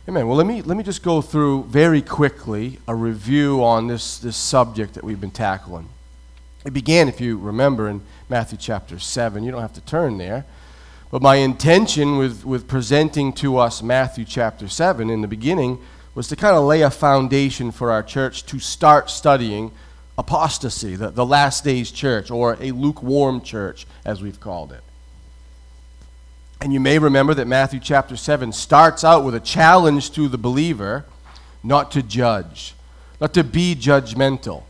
Amen. Well, let me just go through very quickly a review on this subject that we've been tackling. It began, if you remember, in Matthew chapter 7. You don't have to turn there. But my intention with presenting to us Matthew chapter 7 in the beginning was to kind of lay a foundation for our church to start studying apostasy, the last days church, or a lukewarm church, as we've called it. And you may remember that Matthew chapter 7 starts out with a challenge to the believer not to judge, not to be judgmental.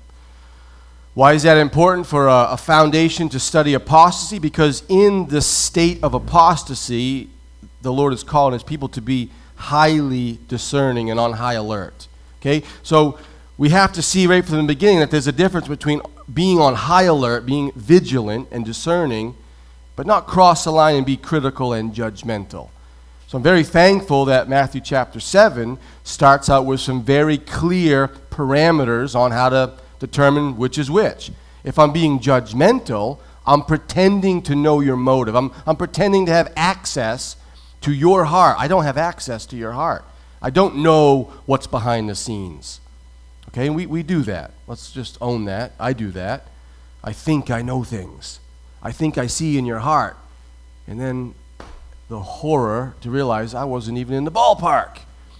Why is that important for a foundation to study apostasy? Because in the state of apostasy, the Lord is calling his people to be highly discerning and on high alert. Okay? So we have to see right from the beginning that there's a difference between being on high alert, being vigilant and discerning, but not cross the line and be critical and judgmental. So I'm very thankful that Matthew chapter 7 starts out with some very clear parameters on how to determine which is which. If I'm being judgmental, I'm pretending to know your motive. I'm pretending to have access to your heart. I don't have access to your heart. I don't know what's behind the scenes. Okay, and we do that. Let's just own that. I do that. I think I know things. I think I see in your heart. And then the horror to realize I wasn't even in the ballpark.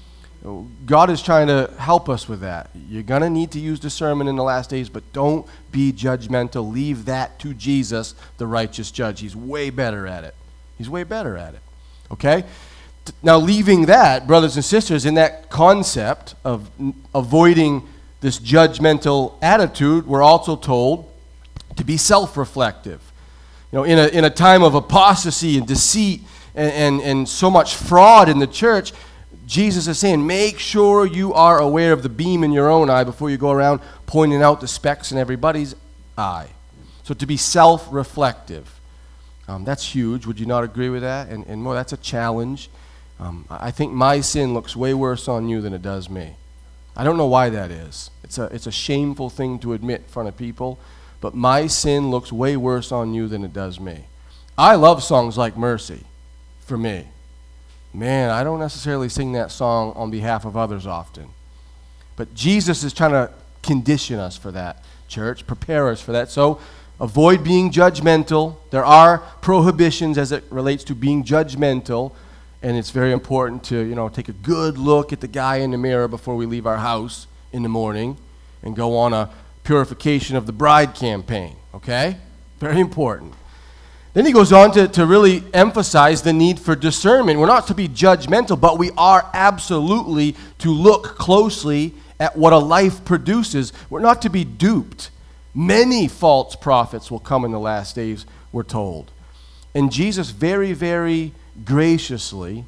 God is trying to help us with that. You're going to need to use discernment in the last days, but don't be judgmental. Leave that to Jesus, the righteous judge. He's way better at it. He's way better at it. Okay? Now, leaving that, brothers and sisters, in that concept of avoiding this judgmental attitude, we're also told to be self-reflective. You know, in a time of apostasy and deceit and so much fraud in the church, Jesus is saying, make sure you are aware of the beam in your own eye before you go around pointing out the specks in everybody's eye. So to be self-reflective. That's huge. Would you not agree with that? And more, that's a challenge. I think my sin looks way worse on you than it does me. I don't know why that is. It's a shameful thing to admit in front of people, but my sin looks way worse on you than it does me. I love songs like Mercy, for me. Man, I don't necessarily sing that song on behalf of others often. But Jesus is trying to condition us for that, church, prepare us for that. So avoid being judgmental. There are prohibitions as it relates to being judgmental, and it's very important to, take a good look at the guy in the mirror before we leave our house in the morning and go on a purification of the bride campaign, okay? Very important. Then he goes on to really emphasize the need for discernment. We're not to be judgmental, but we are absolutely to look closely at what a life produces. We're not to be duped. Many false prophets will come in the last days, we're told. And Jesus very, very graciously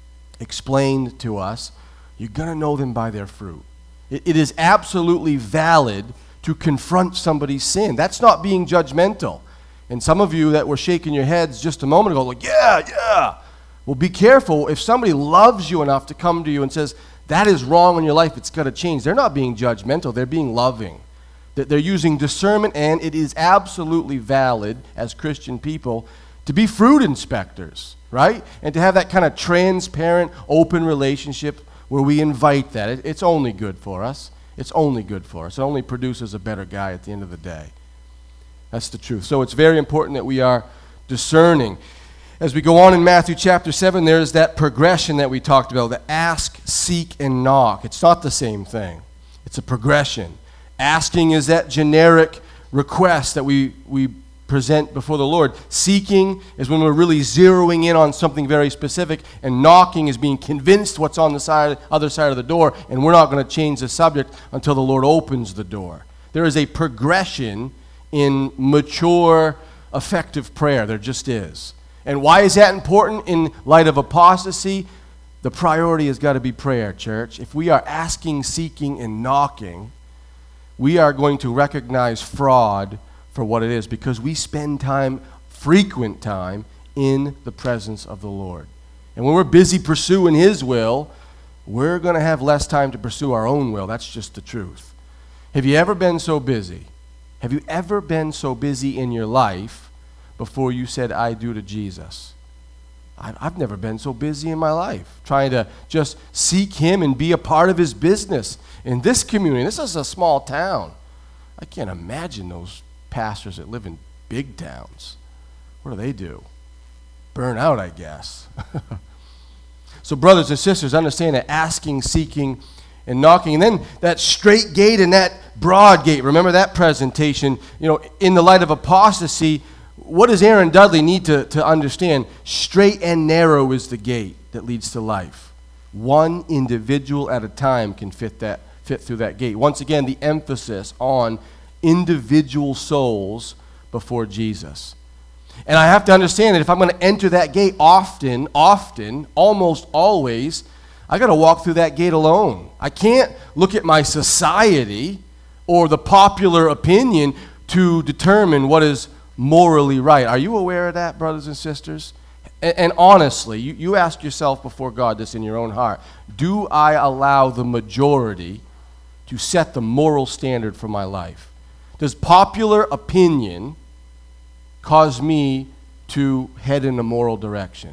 explained to us, you're going to know them by their fruit. It is absolutely valid to confront somebody's sin. That's not being judgmental. And some of you that were shaking your heads just a moment ago, like, yeah. Well, be careful. If somebody loves you enough to come to you and says, that is wrong in your life, it's got to change, they're not being judgmental. They're being loving. They're using discernment, and it is absolutely valid as Christian people to be fruit inspectors, right? And to have that kind of transparent, open relationship where we invite that. It's only good for us. It's only good for us. It only produces a better guy at the end of the day. That's the truth. So it's very important that we are discerning. As we go on in Matthew chapter 7, there's that progression that we talked about, the ask, seek, and knock. It's not the same thing. It's a progression. Asking is that generic request that we present before the Lord. Seeking is when we're really zeroing in on something very specific, and knocking is being convinced what's on the other side of the door, and we're not going to change the subject until the Lord opens the door. There is a progression in mature, effective prayer. There just is. And why is that important in light of apostasy? The priority has got to be prayer, church. If we are asking, seeking, and knocking, we are going to recognize fraud for what it is, because we spend time, frequent time, in the presence of the Lord. And when we're busy pursuing His will, we're going to have less time to pursue our own will. That's just the truth. Have you ever been so busy? Have you ever been so busy in your life before you said, I do to Jesus? I've never been so busy in my life, trying to just seek him and be a part of his business in this community. This is a small town. I can't imagine those pastors that live in big towns. What do they do? Burn out, I guess. So brothers and sisters, understand that asking, seeking, and knocking, and then that straight gate and that broad gate. Remember that presentation, in the light of apostasy. What does Aaron Dudley need to understand? Straight and narrow is the gate that leads to life. One individual at a time can fit through that gate. Once again, the emphasis on individual souls before Jesus. And I have to understand that if I'm going to enter that gate often, almost always, I got to walk through that gate alone. I can't look at my society or the popular opinion to determine what is morally right. Are you aware of that, brothers and sisters? And honestly, you ask yourself before God this in your own heart. Do I allow the majority to set the moral standard for my life? Does popular opinion cause me to head in a moral direction?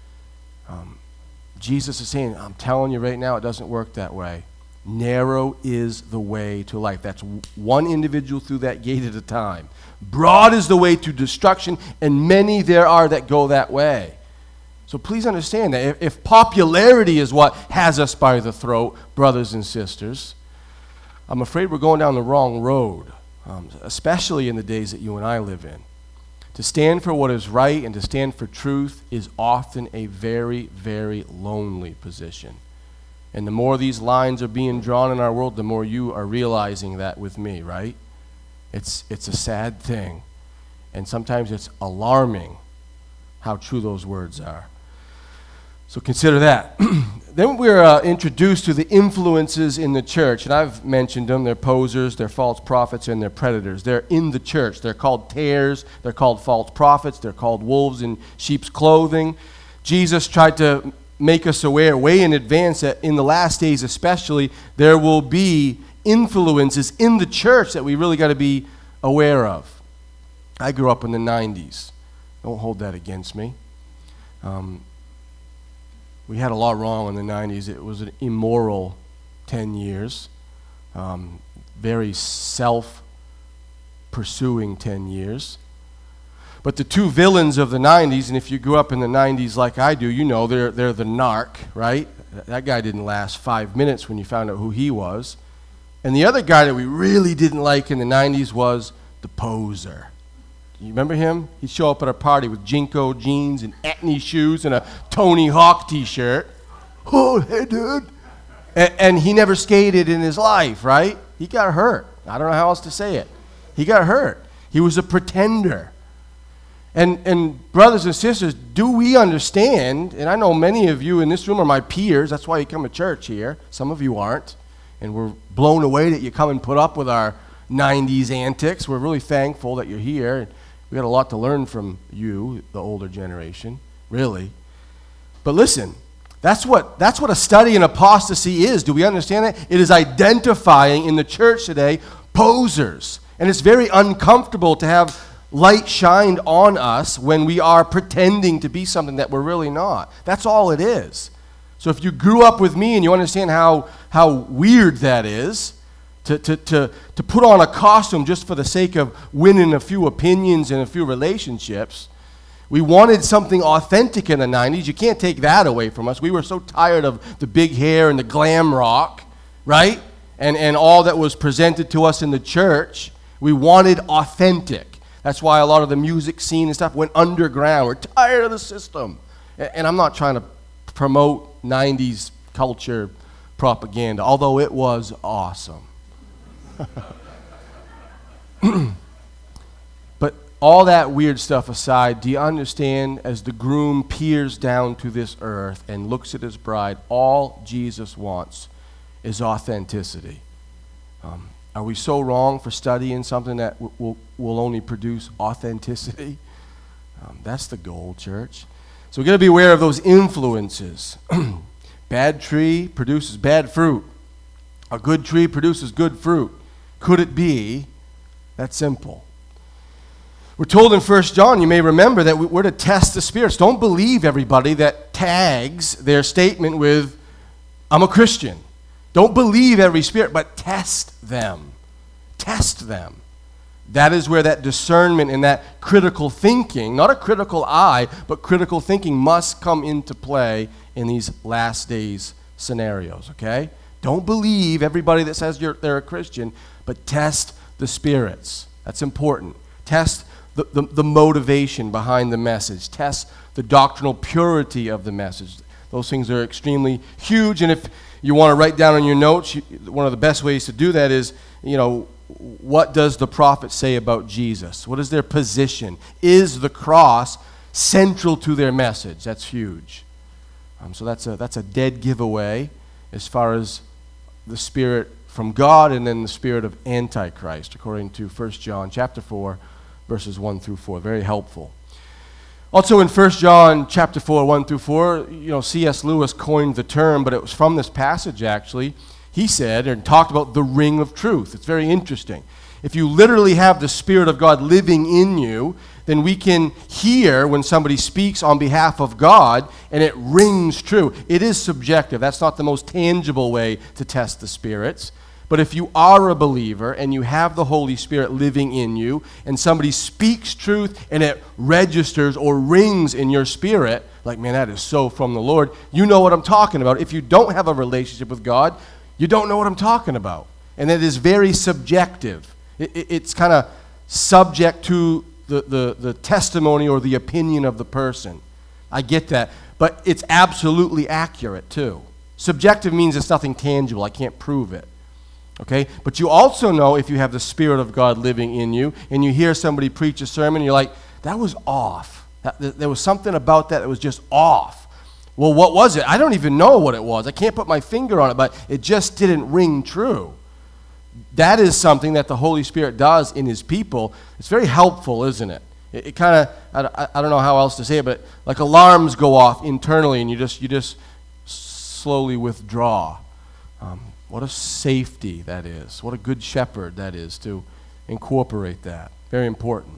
Jesus is saying, I'm telling you right now, it doesn't work that way. Narrow is the way to life. That's one individual through that gate at a time. Broad is the way to destruction, and many there are that go that way. So please understand that if popularity is what has us by the throat, brothers and sisters, I'm afraid we're going down the wrong road, especially in the days that you and I live in. To stand for what is right and to stand for truth is often a very, very lonely position. And the more these lines are being drawn in our world, the more you are realizing that with me, right? It's a sad thing. And sometimes it's alarming how true those words are. So consider that. Then we're introduced to the influences in the church. And I've mentioned them. They're posers, they're false prophets, and they're predators. They're in the church. They're called tares. They're called false prophets. They're called wolves in sheep's clothing. Jesus tried to make us aware way in advance that in the last days especially, there will be influences in the church that we really got to be aware of. I grew up in the 90s. Don't hold that against me. We had a lot wrong in the 90s. It was an immoral 10 years, very self-pursuing 10 years. But the two villains of the 90s, and if you grew up in the 90s like I do, you know they're the narc, right? That guy didn't last 5 minutes when you found out who he was. And the other guy that we really didn't like in the 90s was the poser. You remember him? He'd show up at a party with Jinko jeans and Etnies shoes and a Tony Hawk t-shirt. Oh, hey, dude. And he never skated in his life, right? He got hurt. I don't know how else to say it. He got hurt. He was a pretender. And brothers and sisters, do we understand, and I know many of you in this room are my peers, that's why you come to church here. Some of you aren't, and we're blown away that you come and put up with our 90s antics. We're really thankful that you're here. We got a lot to learn from you, the older generation, really. But listen, that's what a study in apostasy is. Do we understand that? It is identifying in the church today posers. And it's very uncomfortable to have light shined on us when we are pretending to be something that we're really not. That's all it is. So if you grew up with me and you understand how weird that is, to put on a costume just for the sake of winning a few opinions and a few relationships. We wanted something authentic in the 90s. You can't take that away from us. We were so tired of the big hair and the glam rock, right? And all that was presented to us in the church. We wanted authentic. That's why a lot of the music scene and stuff went underground. We're tired of the system. And I'm not trying to promote 90s culture propaganda, although it was awesome. But all that weird stuff aside, do you understand, as the groom peers down to this earth and looks at his bride, all Jesus wants is authenticity. Are we so wrong for studying something that will only produce authenticity? That's the goal, church. So we've got to be aware of those influences. Bad tree produces bad fruit. A good tree produces good fruit. Could it be that simple? We're told in 1 John, you may remember, that we're to test the spirits. Don't believe everybody that tags their statement with, I'm a Christian. Don't believe every spirit, but test them. Test them. That is where that discernment and that critical thinking, not a critical eye, but critical thinking must come into play in these last days scenarios, okay? Don't believe everybody that says they're a Christian, but test the spirits. That's important. Test the motivation behind the message. Test the doctrinal purity of the message. Those things are extremely huge, and if you want to write down on your notes, one of the best ways to do that is, what does the prophet say about Jesus? What is their position? Is the cross central to their message? That's huge. So that's a dead giveaway as far as the spirit from God and then the spirit of Antichrist, according to 1 John chapter 4, verses 1 through 4. Very helpful. Also in 1 John chapter 4, 1 through 4, C.S. Lewis coined the term, but it was from this passage actually. He said and talked about the ring of truth. It's very interesting. If you literally have the Spirit of God living in you, then we can hear when somebody speaks on behalf of God, and it rings true. It is subjective. That's not the most tangible way to test the spirits. But if you are a believer and you have the Holy Spirit living in you, and somebody speaks truth and it registers or rings in your spirit, like, man, that is so from the Lord, you know what I'm talking about. If you don't have a relationship with God, you don't know what I'm talking about. And it is very subjective. It's kind of subject to the testimony or the opinion of the person. I get that. But it's absolutely accurate, too. Subjective means it's nothing tangible. I can't prove it. Okay? But you also know if you have the Spirit of God living in you and you hear somebody preach a sermon, you're like, that was off. There was something about that was just off. Well, what was it? I don't even know what it was. I can't put my finger on it, but it just didn't ring true. That is something that the Holy Spirit does in His people. It's very helpful, isn't it? It kind of, I don't know how else to say it, but like alarms go off internally and you just slowly withdraw. What a safety that is. What a good shepherd that is to incorporate that. Very important.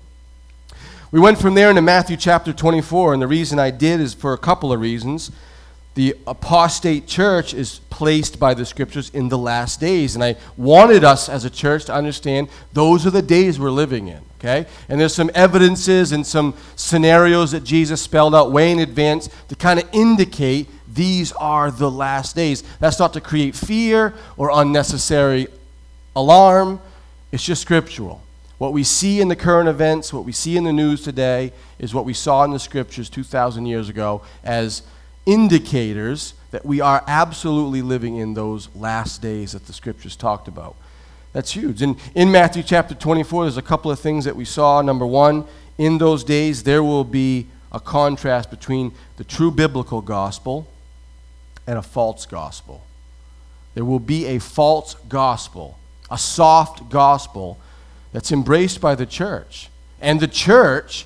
We went from there into Matthew chapter 24, and the reason I did is for a couple of reasons. The apostate church is placed by the Scriptures in the last days, and I wanted us as a church to understand those are the days we're living in, okay? And there's some evidences and some scenarios that Jesus spelled out way in advance to kind of indicate these are the last days. That's not to create fear or unnecessary alarm. It's just scriptural. What we see in the current events, what we see in the news today, is what we saw in the Scriptures 2,000 years ago as indicators that we are absolutely living in those last days that the Scriptures talked about. That's huge. And in Matthew chapter 24, there's a couple of things that we saw. Number one, in those days, there will be a contrast between the true biblical gospel and a false gospel. There will be a false gospel, a soft gospel that's embraced by the church. And the church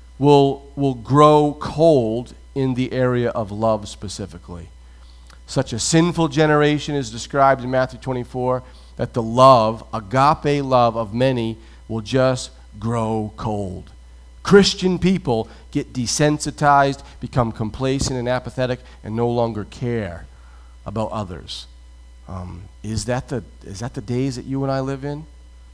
will grow cold in the area of love specifically. Such a sinful generation is described in Matthew 24 that the love, agape love of many, will just grow cold. Christian people get desensitized, become complacent and apathetic, and no longer care about others. Is that the days that you and I live in?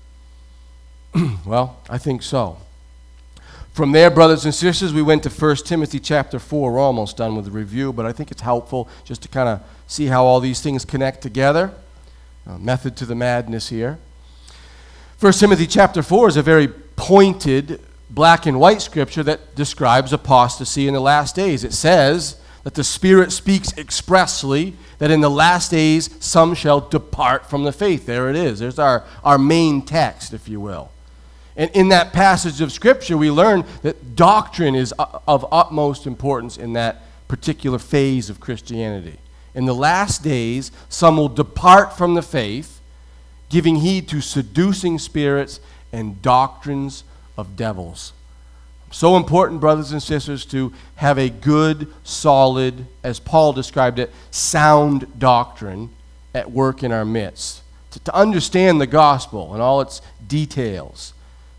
Well, I think so. From there, brothers and sisters, we went to 1 Timothy chapter 4. We're almost done with the review, but I think it's helpful just to kind of see how all these things connect together. Method to the madness here. 1 Timothy chapter 4 is a very pointed black and white scripture that describes apostasy in the last days. It says that the Spirit speaks expressly that in the last days some shall depart from the faith. There it is. There's our main text, if you will. And in that passage of Scripture, we learn that doctrine is of utmost importance in that particular phase of Christianity. In the last days, some will depart from the faith, giving heed to seducing spirits and doctrines of devils. So important, brothers and sisters, to have a good, solid, as Paul described it, sound doctrine at work in our midst. To understand the gospel and all its details.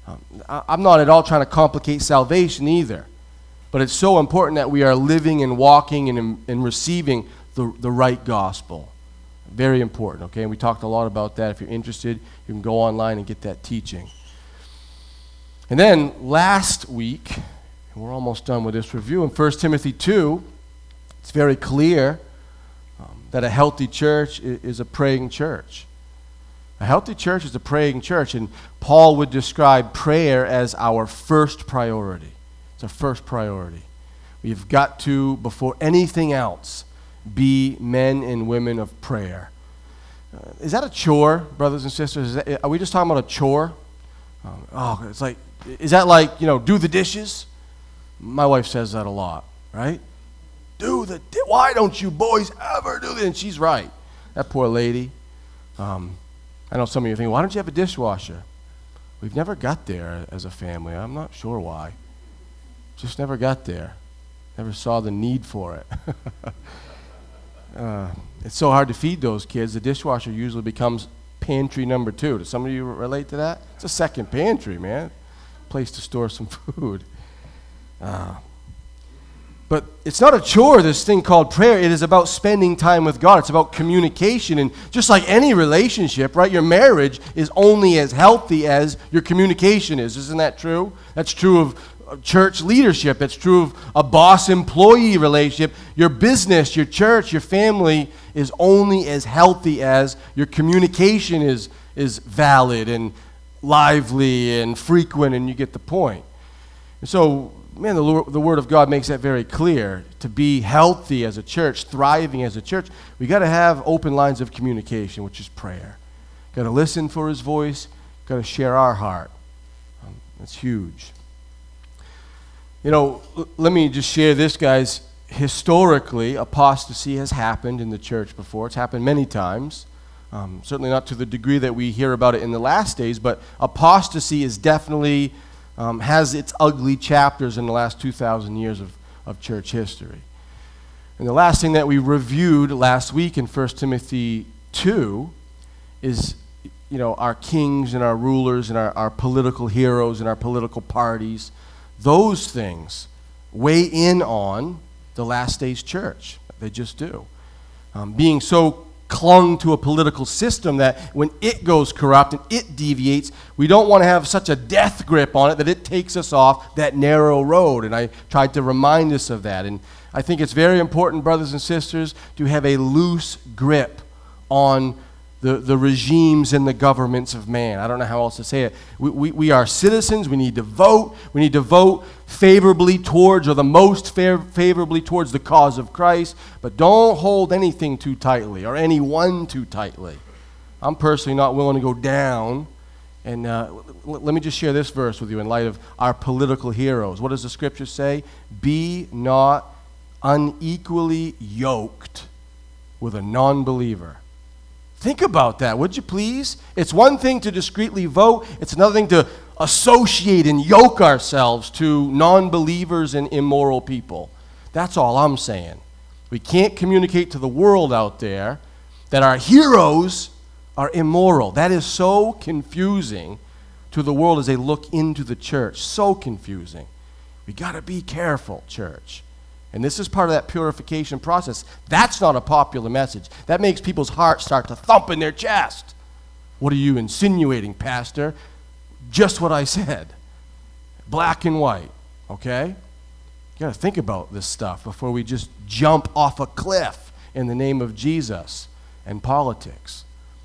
I'm not at all trying to complicate salvation either. But it's so important that we are living and walking and receiving the right gospel. Very important, okay? And we talked a lot about that. If you're interested, you can go online and get that teaching. And then last week, and we're almost done with this review, in 1 Timothy 2, it's very clear that a healthy church is a praying church. A healthy church is a praying church, and Paul would describe prayer as our first priority. It's our first priority. We've got to, before anything else, be men and women of prayer. Is that a chore, brothers and sisters? Are we just talking about a chore? It's like, is that like, do the dishes? My wife says that a lot, right? Why don't you boys ever do this? And she's right. That poor lady. I know some of you think, why don't you have a dishwasher? We've never got there as a family. I'm not sure why. Just never got there. Never saw the need for it. It's so hard to feed those kids. The dishwasher usually becomes pantry number 2. Does some of you relate to that? It's a second pantry, man. Place to store some food. But it's not a chore, this thing called prayer. It is about spending time with God. It's about communication. And just like any relationship, right, your marriage is only as healthy as your communication is. Isn't that true? That's true of church leadership. That's true of a boss-employee relationship. Your business, your church, your family is only as healthy as your communication is valid and lively and frequent, and you get the point. And so, man, the Word of God makes that very clear. To be healthy as a church, thriving as a church, we got to have open lines of communication, which is prayer. Got to listen for His voice. Got to share our heart. That's huge. Let me just share this, guys. Historically, apostasy has happened in the church before. It's happened many times. Certainly not to the degree that we hear about it in the last days, but apostasy is definitely has its ugly chapters in the last 2,000 years of church history. And the last thing that we reviewed last week in 1 Timothy 2 is, our kings and our rulers and our political heroes and our political parties. Those things weigh in on the last days church. They just do. Being so clung to a political system that when it goes corrupt and it deviates, we don't want to have such a death grip on it that it takes us off that narrow road. And I tried to remind us of that. And I think it's very important, brothers and sisters, to have a loose grip on the regimes and the governments of man. I don't know how else to say it. We are citizens. We need to vote. We need to vote favorably towards, or the most favorably towards, the cause of Christ. But don't hold anything too tightly or anyone too tightly. I'm personally not willing to go down. And let me just share this verse with you in light of our political heroes. What does the Scripture say? Be not unequally yoked with a non-believer. Think about that, would you please? It's one thing to discreetly vote. It's another thing to associate and yoke ourselves to non-believers and immoral people. That's all I'm saying. We can't communicate to the world out there that our heroes are immoral. That is so confusing to the world as they look into the church. So confusing. We got to be careful, church. And this is part of that purification process. That's not a popular message. That makes people's hearts start to thump in their chest. What are you insinuating, Pastor? Just what I said. Black and white, okay? You got to think about this stuff before we just jump off a cliff in the name of Jesus and politics.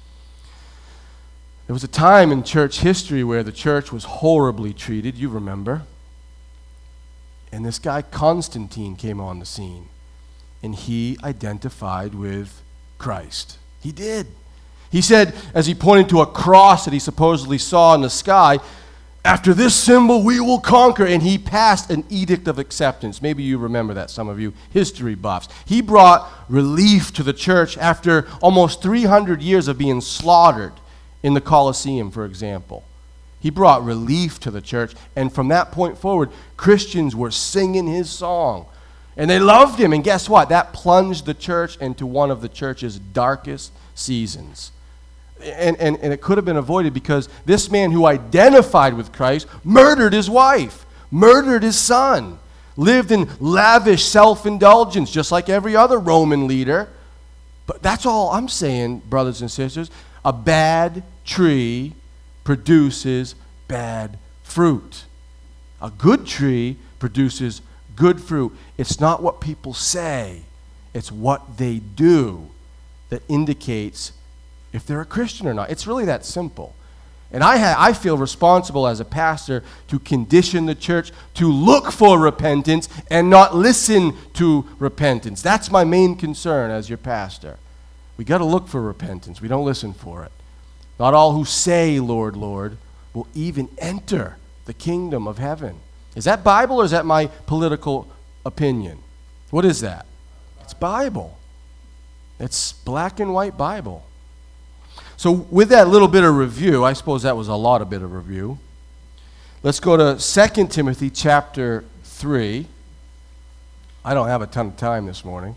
There was a time in church history where the church was horribly treated, you remember. And this guy Constantine came on the scene, and he identified with Christ. He did. He said, as he pointed to a cross that he supposedly saw in the sky, after this symbol we will conquer, and he passed an edict of acceptance. Maybe you remember that, some of you history buffs. He brought relief to the church after almost 300 years of being slaughtered in the Colosseum, for example. He brought relief to the church, and from that point forward, Christians were singing his song, and they loved him. And guess what? That plunged the church into one of the church's darkest seasons. and it could have been avoided because this man who identified with Christ murdered his wife, murdered his son, lived in lavish self-indulgence just like every other Roman leader. But that's all I'm saying, brothers and sisters. A bad tree produces bad fruit. A good tree produces good fruit. It's not what people say. It's what they do that indicates if they're a Christian or not. It's really that simple. And I feel responsible as a pastor to condition the church to look for repentance and not listen to repentance. That's my main concern as your pastor. We got to look for repentance. We don't listen for it. Not all who say, Lord, Lord, will even enter the kingdom of heaven. Is that Bible or is that my political opinion? What is that? It's Bible. It's black and white Bible. So with that little bit of review, I suppose that was a lot of bit of review. Let's go to 2 Timothy chapter 3. I don't have a ton of time this morning.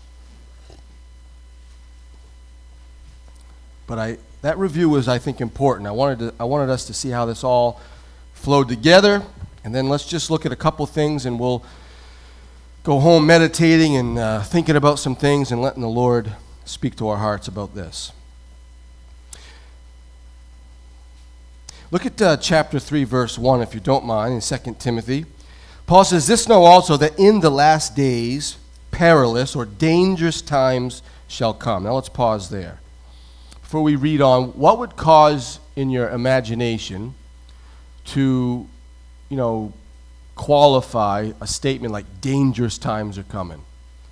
But that review was, I think, important. I wanted us to see how this all flowed together. And then let's just look at a couple things and we'll go home meditating and thinking about some things and letting the Lord speak to our hearts about this. Look at chapter 3, verse 1, if you don't mind, in 2 Timothy. Paul says, "This know also that in the last days perilous or dangerous times shall come." Now let's pause there. Before we read on, what would cause in your imagination to, qualify a statement like dangerous times are coming?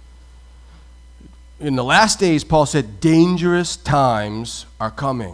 In the last days, Paul said, dangerous times are coming.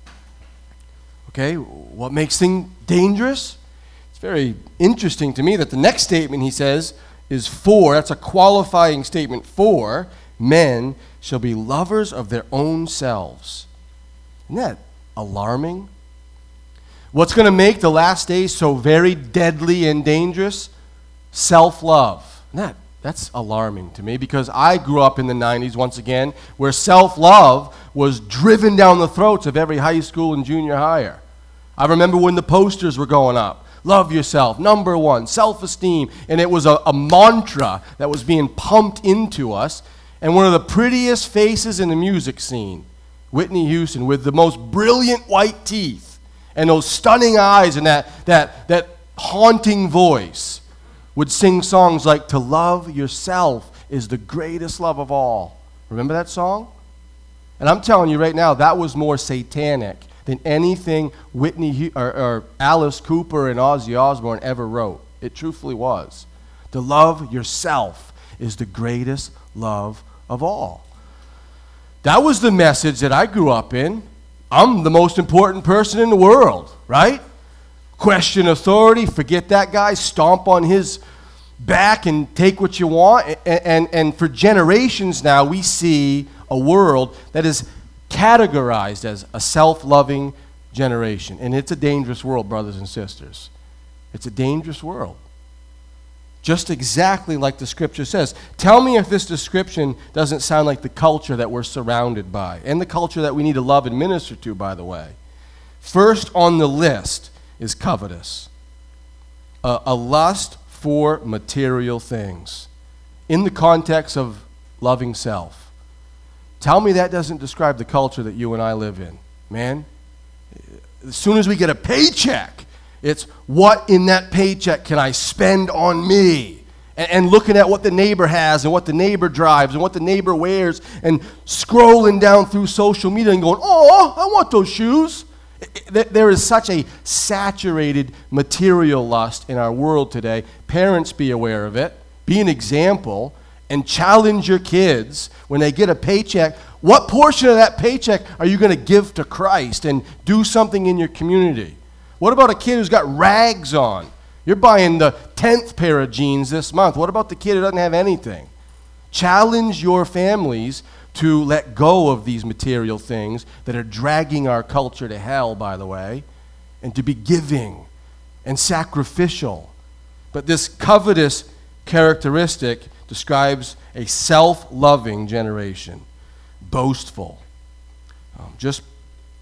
Okay, what makes things dangerous? It's very interesting to me that the next statement he says is for, that's a qualifying statement for, men shall be lovers of their own selves. Isn't that alarming? What's going to make the last days so very deadly and dangerous? Self-love. That's alarming to me because I grew up in the 90s, once again, where self-love was driven down the throats of every high school and junior higher. I remember when the posters were going up. Love yourself, number one, self-esteem. And it was a mantra that was being pumped into us. And one of the prettiest faces in the music scene, Whitney Houston, with the most brilliant white teeth and those stunning eyes and that haunting voice, would sing songs like, "To love yourself is the greatest love of all." Remember that song? And I'm telling you right now, that was more satanic than anything Whitney or Alice Cooper and Ozzy Osbourne ever wrote. It truthfully was. To love yourself is the greatest love of all. That was the message that I grew up in. I'm the most important person in the world, right? Question authority, forget that guy, stomp on his back and take what you want. And for generations now, we see a world that is categorized as a self-loving generation. And it's a dangerous world, brothers and sisters. It's a dangerous world. Just exactly like the scripture says. Tell me if this description doesn't sound like the culture that we're surrounded by, and the culture that we need to love and minister to, by the way. First on the list is covetous. A lust for material things in the context of loving self. Tell me that doesn't describe the culture that you and I live in. Man, as soon as we get a paycheck, it's what in that paycheck can I spend on me? And looking at what the neighbor has and what the neighbor drives and what the neighbor wears and scrolling down through social media and going, "Oh, I want those shoes." There is such a saturated material lust in our world today. Parents, be aware of it. Be an example and challenge your kids when they get a paycheck. What portion of that paycheck are you going to give to Christ and do something in your community? What about a kid who's got rags on? You're buying the 10th pair of jeans this month. What about the kid who doesn't have anything? Challenge your families to let go of these material things that are dragging our culture to hell, by the way, and to be giving and sacrificial. But this covetous characteristic describes a self-loving generation, boastful, just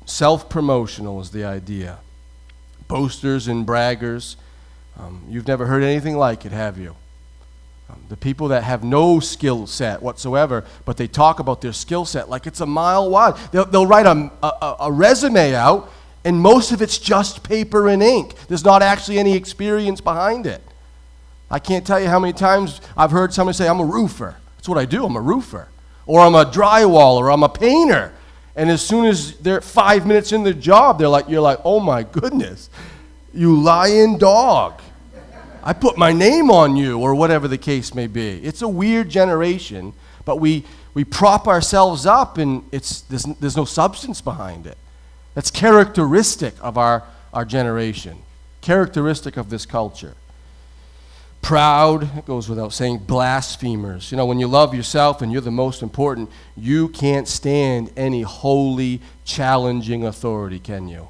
Self-promotional is the idea. Boasters and braggers. You've never heard anything like it, have you? The people that have no skill set whatsoever, but they talk about their skill set like it's a mile wide. They'll write a resume out, and most of it's just paper and ink. There's not actually any experience behind it. I can't tell you how many times I've heard somebody say, I'm a roofer. That's what I do, I'm a roofer. Or I'm a drywaller, or I'm a painter. And as soon as they're 5 minutes in the job, you're like, oh my goodness, you lying dog. I put my name on you, or whatever the case may be. It's a weird generation, but we prop ourselves up, and there's no substance behind it. That's characteristic of our generation, characteristic of this culture. Proud, it goes without saying, blasphemers. You know, when you love yourself and you're the most important, you can't stand any holy, challenging authority, can you?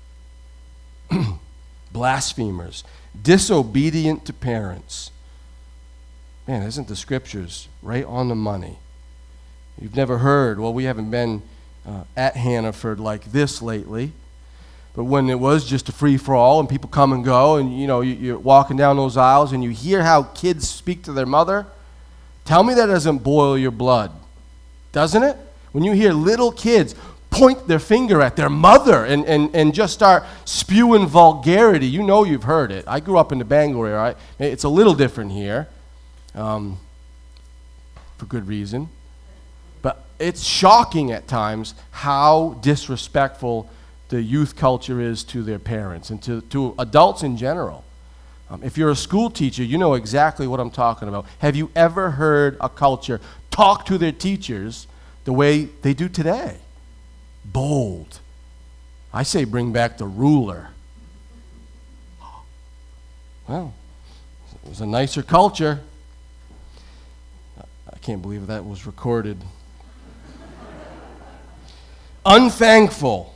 Blasphemers. Disobedient to parents. Man, isn't the scriptures right on the money? You've never heard, well, we haven't been at Hannaford like this lately, but when it was just a free-for-all and people come and go, and you know, you're walking down those aisles and you hear how kids speak to their mother, tell me that doesn't boil your blood, doesn't it? When you hear little kids point their finger at their mother and just start spewing vulgarity, you know you've heard it. I grew up in the Bangor area, right? It's a little different here, for good reason. But it's shocking at times how disrespectful the youth culture is to their parents and to adults in general. If you're a school teacher, you know exactly what I'm talking about. Have you ever heard a culture talk to their teachers the way they do today? Bold. I say bring back the ruler. Well, it was a nicer culture. I can't believe that was recorded. Unthankful.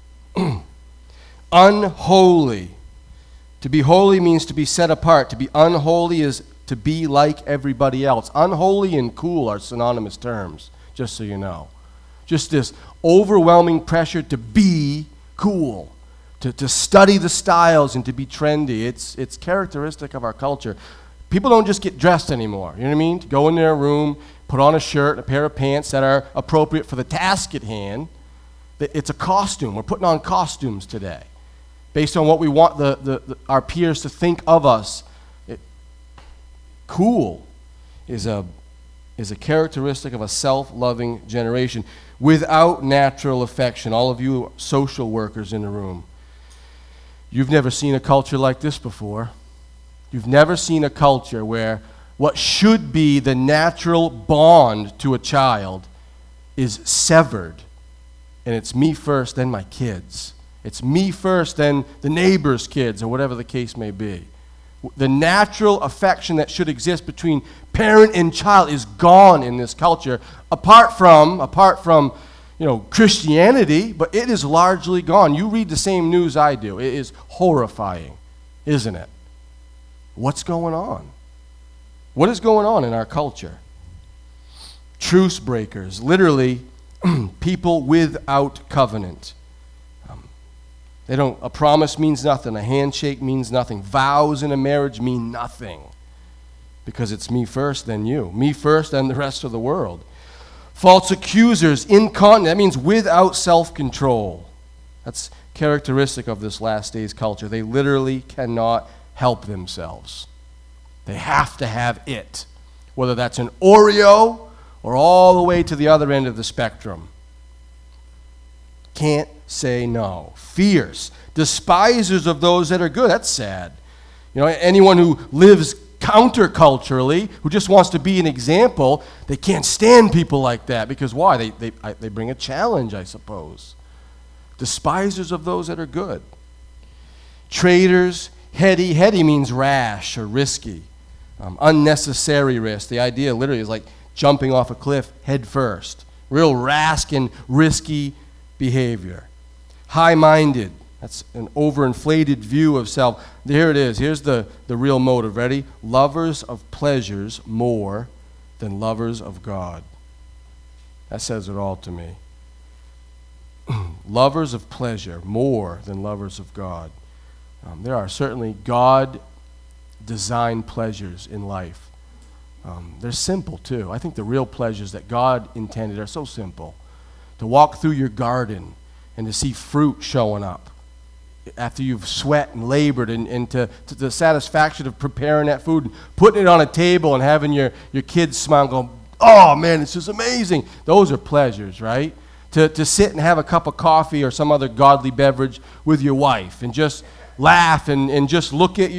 Unholy. To be holy means to be set apart. To be unholy is to be like everybody else. Unholy and cool are synonymous terms, just so you know. Just this overwhelming pressure to be cool, to study the styles and to be trendy. It's characteristic of our culture. People don't just get dressed anymore, you know what I mean? To go in their room, put on a shirt, a pair of pants that are appropriate for the task at hand. It's a costume. We're putting on costumes today based on what we want our peers to think of us. Cool is a characteristic of a self-loving generation without natural affection. All of you social workers in the room, you've never seen a culture like this before. You've never seen a culture where what should be the natural bond to a child is severed. And it's me first, then my kids. It's me first, then the neighbor's kids, or whatever the case may be. The natural affection that should exist between parent and child is gone in this culture, apart from Christianity, but it is largely gone. You read the same news I do. It is horrifying, isn't it? What's going on? What is going on in our culture? Truce breakers, literally people without covenant. A promise means nothing. A handshake means nothing. Vows in a marriage mean nothing because it's me first, then you. Me first, then the rest of the world. False accusers, incontinent. That means without self-control. That's characteristic of this last days culture. They literally cannot help themselves. They have to have it, whether that's an Oreo or all the way to the other end of the spectrum. Can't say no. Fierce. Despisers of those that are good. That's sad. You know, anyone who lives counterculturally, who just wants to be an example, they can't stand people like that. Because why? They bring a challenge, I suppose. Despisers of those that are good. Traitors. Heady. Heady means rash or risky. Unnecessary risk. The idea literally is like jumping off a cliff head first. Real rash and risky behavior. High-minded. That's an overinflated view of self. Here it is. Here's the real motive. Ready? Lovers of pleasures more than lovers of God. That says it all to me. lovers of pleasure more than lovers of God. There are certainly God-designed pleasures in life. They're simple, too. I think the real pleasures that God intended are so simple. To walk through your garden and to see fruit showing up after you've sweat and labored, and to the satisfaction of preparing that food and putting it on a table and having your kids smile and go, oh, man, this is amazing. Those are pleasures, right? To sit and have a cup of coffee or some other godly beverage with your wife and just laugh and just look at,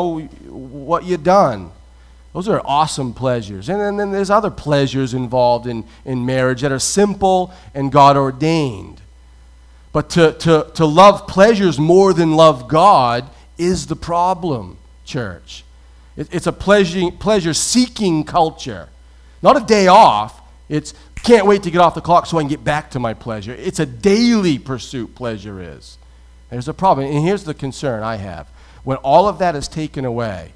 what you've done. Those are awesome pleasures. And then there's other pleasures involved in marriage that are simple and God-ordained. But to love pleasures more than love God is the problem, church. It's a pleasure-seeking culture. Not a day off. It's can't wait to get off the clock so I can get back to my pleasure. It's a daily pursuit, pleasure is. There's a problem. And here's the concern I have. When all of that is taken away,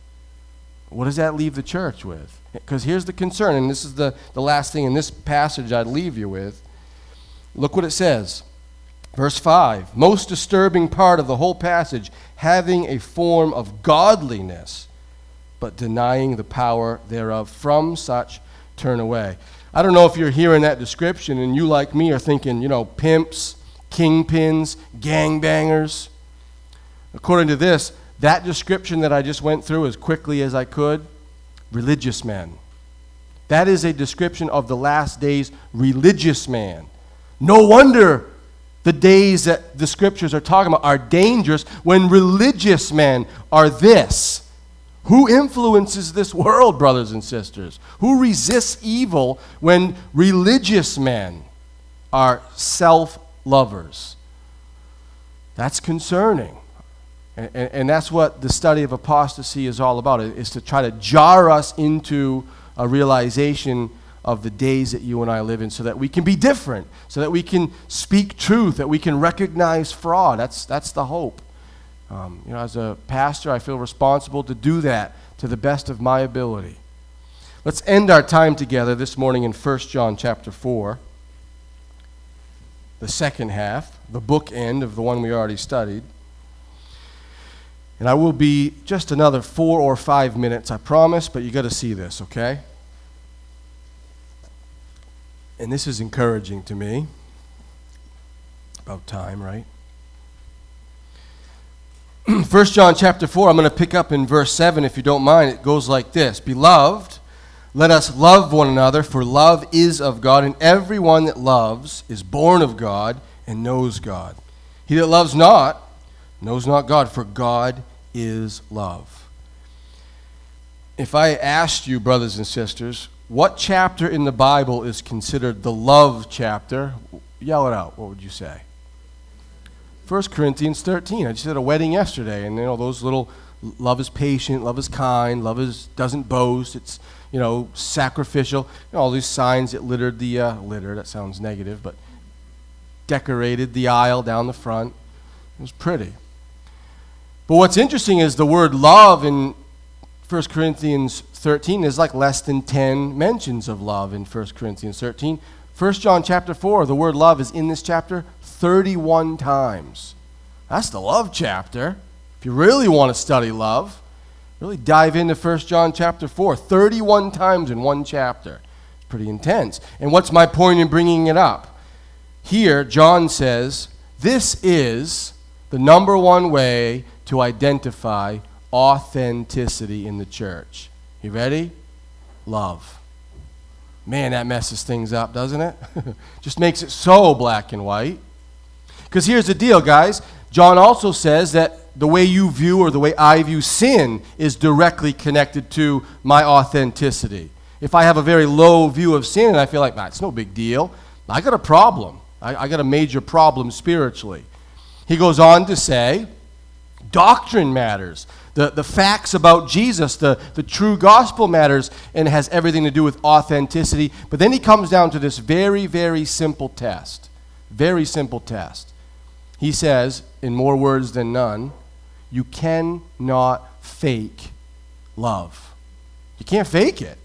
what does that leave the church with? Because here's the concern, and this is the last thing in this passage I'd leave you with. Look what it says. Verse 5, most disturbing part of the whole passage, having a form of godliness, but denying the power thereof. From such turn away. I don't know if you're hearing that description and you, like me, are thinking, pimps, kingpins, gangbangers. According to this, that description that I just went through as quickly as I could, religious men. That is a description of the last days religious man. No wonder the days that the scriptures are talking about are dangerous when religious men are this. Who influences this world, brothers and sisters? Who resists evil when religious men are self-lovers? That's concerning. And that's what the study of apostasy is all about, is to try to jar us into a realization of the days that you and I live in so that we can be different, so that we can speak truth, that we can recognize fraud. That's the hope. As a pastor, I feel responsible to do that to the best of my ability. Let's end our time together this morning in 1 John chapter 4, the second half, the bookend of the one we already studied. And I will be just another 4 or 5 minutes, I promise, but you got to see this, okay? And this is encouraging to me. About time, right? 1 John chapter 4, I'm going to pick up in verse 7 if you don't mind. It goes like this. Beloved, let us love one another, for love is of God, and everyone that loves is born of God and knows God. He that loves not knows not God, for God is love. If I asked you, brothers and sisters, what chapter in the Bible is considered the love chapter, yell it out. What would you say? 1 Corinthians 13. I just had a wedding yesterday, and those little love is patient, love is kind, doesn't boast, it's sacrificial, all these signs that littered the that sounds negative, but decorated the aisle down the front. It was pretty. But what's interesting is the word love in 1 Corinthians 13 is like less than 10 mentions of love in 1 Corinthians 13. 1 John chapter 4, the word love is in this chapter 31 times. That's the love chapter. If you really want to study love, really dive into 1 John chapter 4. 31 times in one chapter. It's pretty intense. And what's my point in bringing it up? Here, John says, this is the number one way to identify authenticity in the church. You ready? Love. Man, that messes things up, doesn't it? Just makes it so black and white. Because here's the deal, guys. John also says that the way you view or the way I view sin is directly connected to my authenticity. If I have a very low view of sin and I feel like, it's no big deal, I got a problem. I got a major problem spiritually. He goes on to say, doctrine matters. The facts about Jesus, the true gospel matters and has everything to do with authenticity. But then he comes down to this very, very simple test. Very simple test. He says, in more words than none, you cannot fake love. You can't fake it.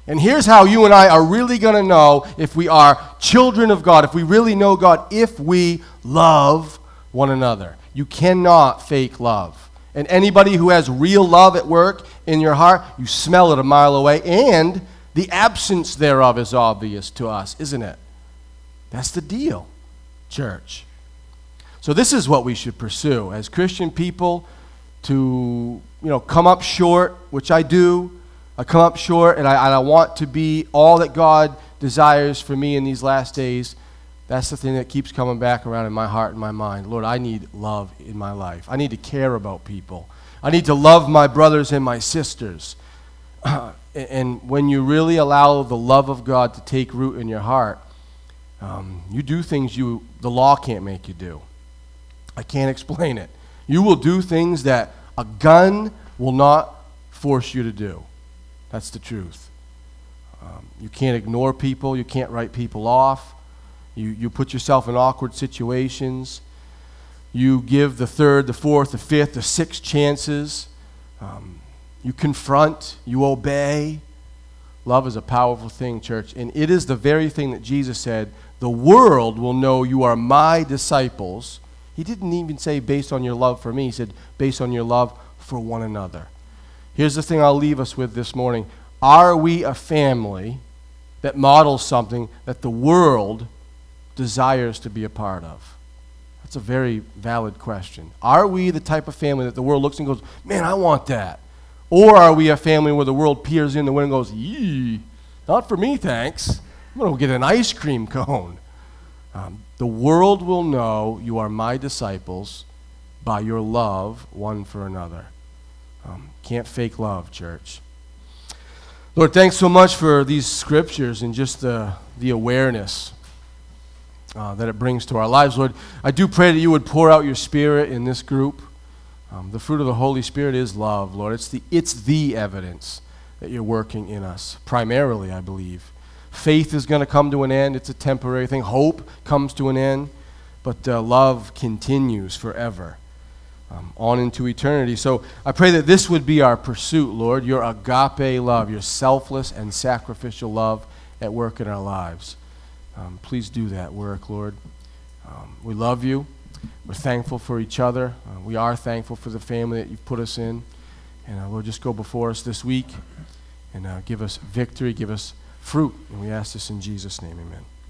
And here's how you and I are really going to know if we are children of God, if we really know God, if we love one another. You cannot fake love. And anybody who has real love at work in your heart, you smell it a mile away, and the absence thereof is obvious to us, isn't it? That's the deal, church. So this is what we should pursue as Christian people, to come up short, which I do. I come up short, and I want to be all that God desires for me in these last days. That's the thing that keeps coming back around in my heart and my mind. Lord, I need love in my life. I need to care about people. I need to love my brothers and my sisters. And when you really allow the love of God to take root in your heart, you do things the law can't make you do. I can't explain it. You will do things that a gun will not force you to do. That's the truth. You can't ignore people. You can't write people off. You put yourself in awkward situations. You give the third, the fourth, the fifth, the sixth chances. You confront. You obey. Love is a powerful thing, church. And it is the very thing that Jesus said, the world will know you are my disciples. He didn't even say based on your love for me. He said based on your love for one another. Here's the thing I'll leave us with this morning. Are we a family that models something that the world desires to be a part of? That's a very valid question. Are we the type of family that the world looks and goes, man, I want that? Or are we a family where the world peers in the window and goes, yee, not for me, thanks. I'm going to get an ice cream cone. The world will know you are my disciples by your love one for another. Can't fake love, church. Lord, thanks so much for these scriptures and just the awareness that it brings to our lives. Lord, I do pray that you would pour out your Spirit in this group. The fruit of the Holy Spirit is love, Lord. It's the evidence that you're working in us, primarily, I believe. Faith is going to come to an end. It's a temporary thing. Hope comes to an end. But love continues forever, on into eternity. So I pray that this would be our pursuit, Lord, your agape love, your selfless and sacrificial love at work in our lives. Please do that work, Lord. We love you. We're thankful for each other. We are thankful for the family that you've put us in. And Lord, just go before us this week and give us victory, give us fruit. And we ask this in Jesus' name, amen.